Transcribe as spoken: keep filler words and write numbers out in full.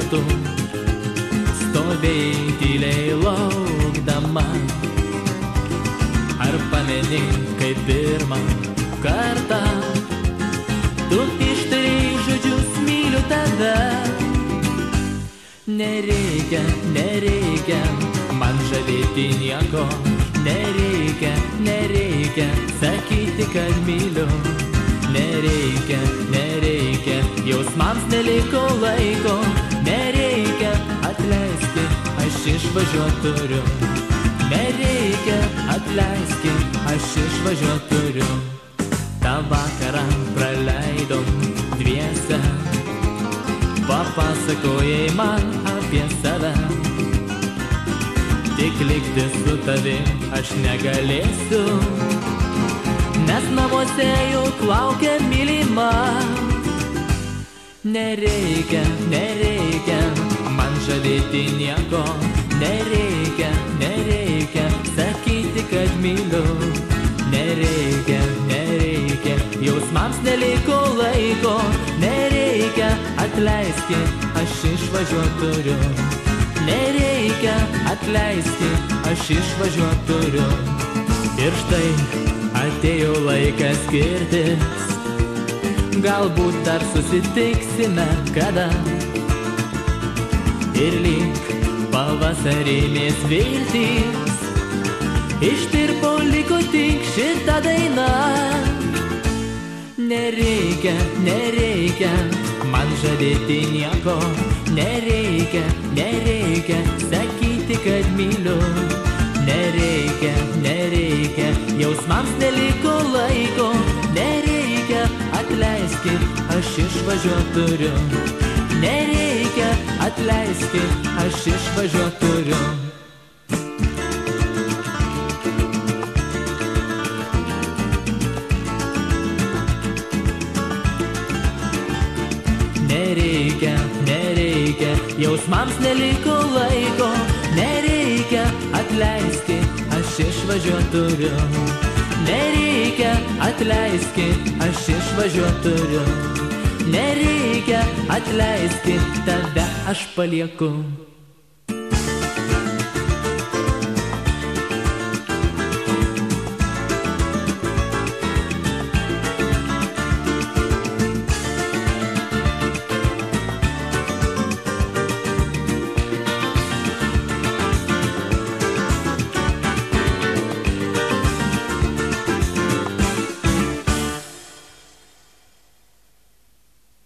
metų stovėjai tyliai laukdama. Ar pameni, kai pirmą kartą tu ištarei žodžius myliu tave? Nereikia, nereikia man žadėti nieko, nereikia, nereikia sakyti, kad myliu. Nereikia, nereikia, jausmams neliko laiko, nereikia atleisti, aš išvažiuot turiu. Nereikia atleisti, aš išvažiuot turiu. Ta vakarą praleidom dviese, papasakojai man apie save. Tik likti su tavim aš negalėsiu, nes namuose jau laukia mylima. Nereikia, nereikia man žadėti nieko, nereikia, nereikia sakyti, kad myliu. Nereikia, nereikia, jausmams neliko laiko, nereikia atleiski, aš išvažiuot turiu. Nereikia atleiski, aš išvažiuot turiu. Ir štai atėjo laikas skirtis, galbūt dar susitiksime kada. Ir lyg pavasarinės viltys, ištirpo liko tik šita daina. Nereikia, nereikia man žadėti nieko, nereikia, nereikia sakyti, kad myliu. Nereikia, nereikia, jausmams neliko laiko, nereikia atleiski, aš išvažiuot turiu. Nereikia atleiski, aš išvažiuot turiu. Nereikia, nereikia, jausmams neliko laiko, nereikia atleiski, aš išvažiuot turiu. Nereikia atleiski, aš išvažiuot turiu. Nereikia atleiski, tave aš palieku.